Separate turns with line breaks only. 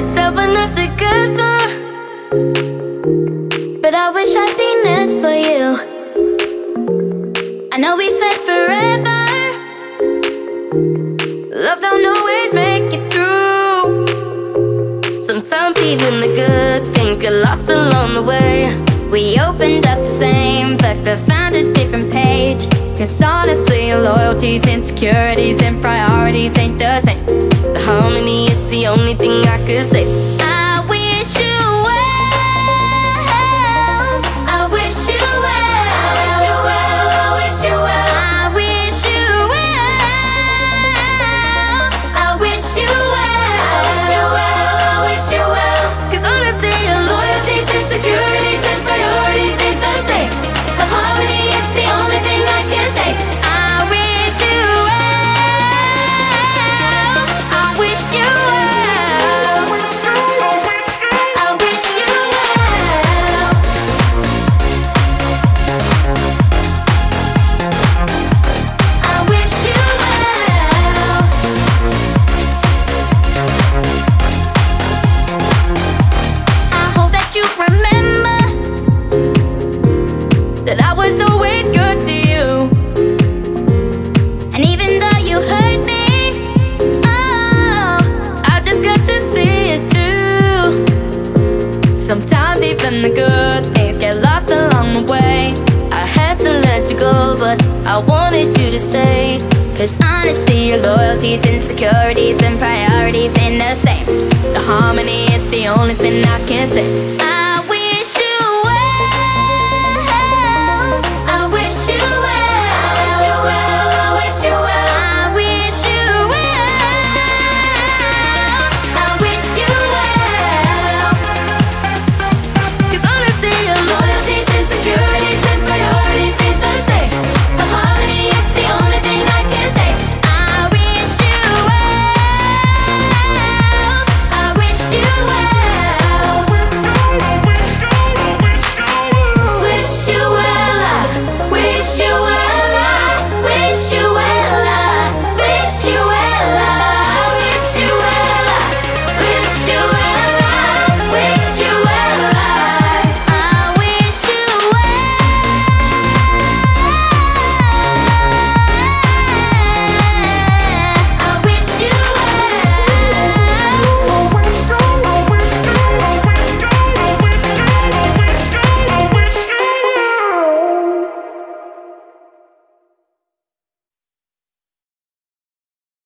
said we're not together, but I wish I'd be next for you. I know we said forever, love don't always make it through. Sometimes even the good things get lost along the way. We opened up the same book but found a different page. 'Cause honestly, loyalties, insecurities, and priorities ain't the same. The harmony, it's the only thing I could say. I wish you well. I wish you well. I wish you well. I wish you well. I wish you well. I wish you well. I wish you well. I wish you well. 'Cause honestly, your loyalties, insecurities, and priorities ain't the same. The harmony, it's the only thing I can say. I wish you well. I wish you well. I wish you well. I wish you well. I hope that you remember that I was always good to you. And even though you hurt me, oh, I just got to see it through. Sometimes even the good things get lost along the way. I had to let you go, but I wanted you to stay. 'Cause honestly, your loyalties, insecurities, and priorities ain't the same. The harmony, it's the only thing I can say.